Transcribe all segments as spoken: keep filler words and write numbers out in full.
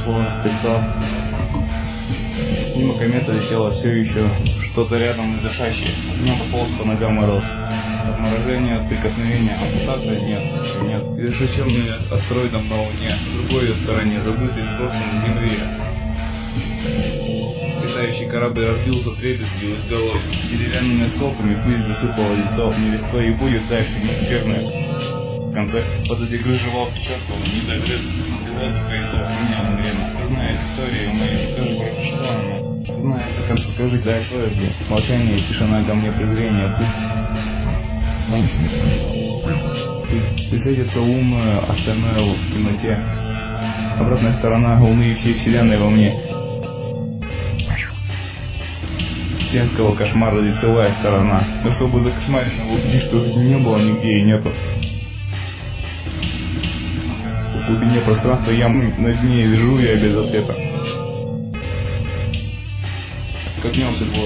прошло пятьсот. Мимо кометы летело все еще что-то рядом и дышащее. Огнем пополз по ногам мороз. Отморожение от прикосновения, ампутации нет, нет. И решеченные астероидом на Луне, в другой ее стороне, забытый сбросом на Земле. Летающий корабль разбился, вдребезги из головы. Деревянными осколками пыль засыпала лицо. Нелегко и будет дальше, неверное. В конце позади грыжевал печатку, не догрыз, без радуга и то, менял время. Знает историю мою, скажи, брат, что она? Знает, до конца скажи, дай свое где. Молчание, тишина, ко мне презрение, пыль. Пыль светится умную, остальное в темноте. Обратная сторона Луны и всей вселенной во мне. Вселенского кошмара лицевая сторона. Но чтобы закошмаренного убийства не было нигде и нету. В глубине пространства ямы, на дне вижу я без ответа. Как днем светло,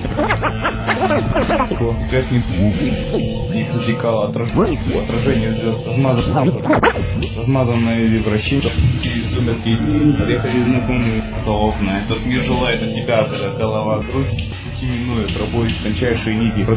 связь не их затекало отражение, отражение звезд, размазанное вращение, сумерки, приехали знакомые окна. Этот мир желает от тебя, когда голова грудь, пути минует, работают тончайшие нити.